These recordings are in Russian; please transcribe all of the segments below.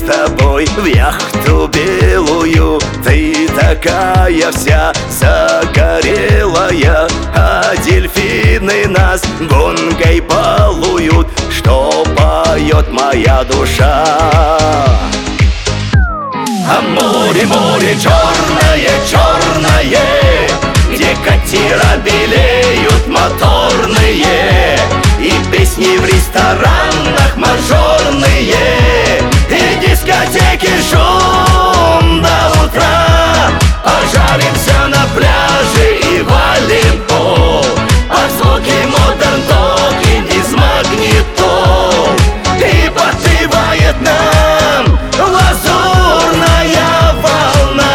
тобой в яхту белую. Ты такая вся загорелая, а дельфины нас гонкой балуют. Что поет моя душа? А море, море черное, черное, где катера белеют моторные, и песни в ресторанах мажорные, и дискотеки шум до утра. Пожаримся на пляже и валим пол под звуки модерн токинг из магнитол. И подпевает нам лазурная волна.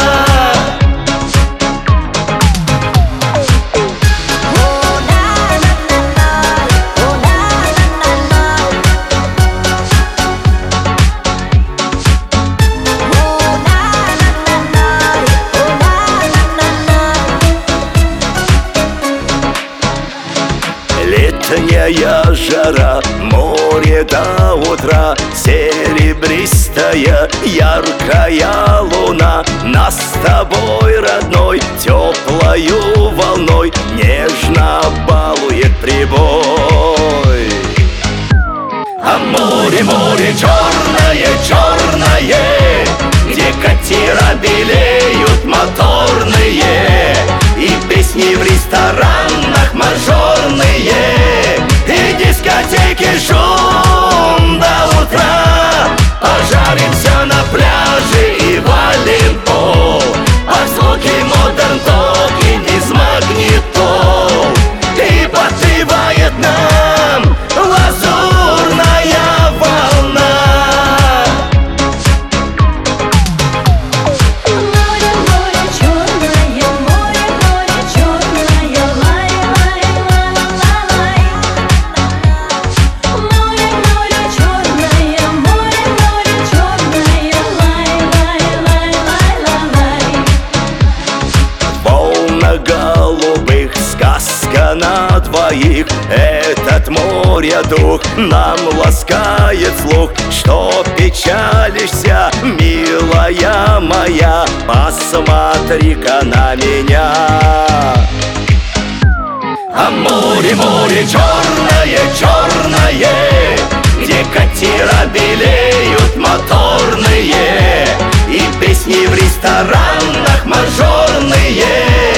Летняя жара, море до утра, серебристая, яркая луна нас с тобой, родной, теплою волной нежно балует прибой. А море, море черное, черное, где катера белеют моторные, и песни в ресторанах мажорные, и дискотеки шум до утра. Пожаримся на пляже и валим пол под звуки модерн токинг из магнитол. И подпевает нам лазурная волна. Море, море черное, море, море черное, лай, лай, лай, лай, лай. Море, море черное, море, море черное, лай, лай, лай, лай, лай, лай. Волна голубых, сказка на двоих, этот море дух нам ласкает слух. Что печалишься, милая моя, посмотри-ка на меня. А море, море черное, черное, где катера белеют моторные, и песни в ресторанах мажорные,